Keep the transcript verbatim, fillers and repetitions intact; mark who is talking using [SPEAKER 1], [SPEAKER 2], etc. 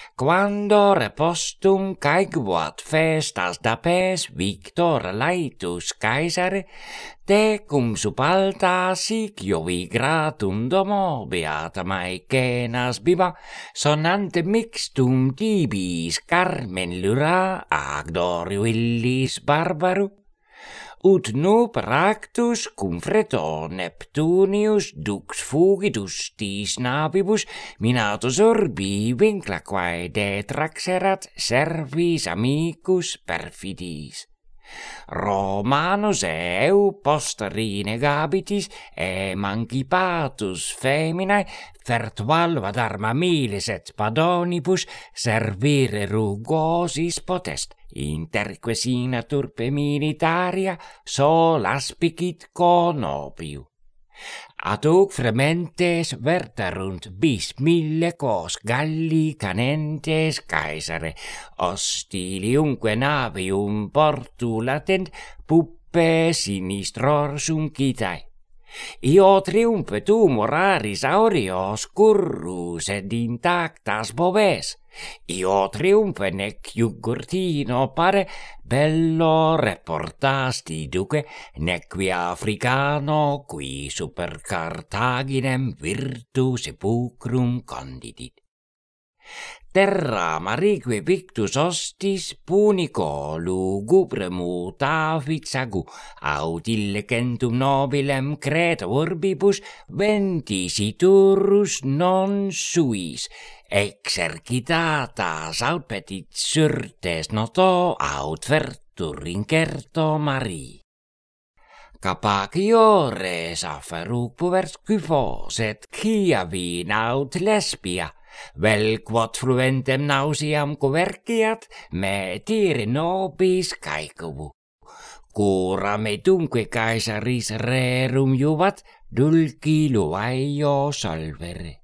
[SPEAKER 1] Quando repostum caeguat festas da pes Victor Laetus Caesare, tecum supalta sic iovi gratum domo beata Maecenas biba, sonante mixtum tibis carmen lyra agdorio illis barbaru. Ut nup ractus cum freto Neptunius dux fugidustis navibus minatus urbi vincla quae detraxerat servis amicus perfidis. Romanus eu posteri negabitis emancipatus feminae virtual ad arma miles et padonibus servire rugosis potest. Interquesina turpe militaria sol aspicit conopiu. Ad hoc frementes verterunt bis mille quos Galli canentes Caesare, hostiliumque navium portulatent puppe sinistorsum quitae. Io triumpetum oraris aureos currus ed intactas boves. Io triumfe nec Jugurthino pare bello reportasti duce, nec qui Africano qui super Carthaginem virtu sepulcrum condidit. Terra marique victus hostis punico lugubre mutavit sagu, aut ille centum nobilem creta urbibus ventisiturus non suis, exercitatas aut petit surtes noto aut vertur incerto mari. Capaciores afferuc pubers Scyphos et Chiavi naut Lesbia, vel quod fluentem nauseam coverciat me tire nobis caecubu. Cura me dunque Caesaris rerum juvat dulci luaio solvere.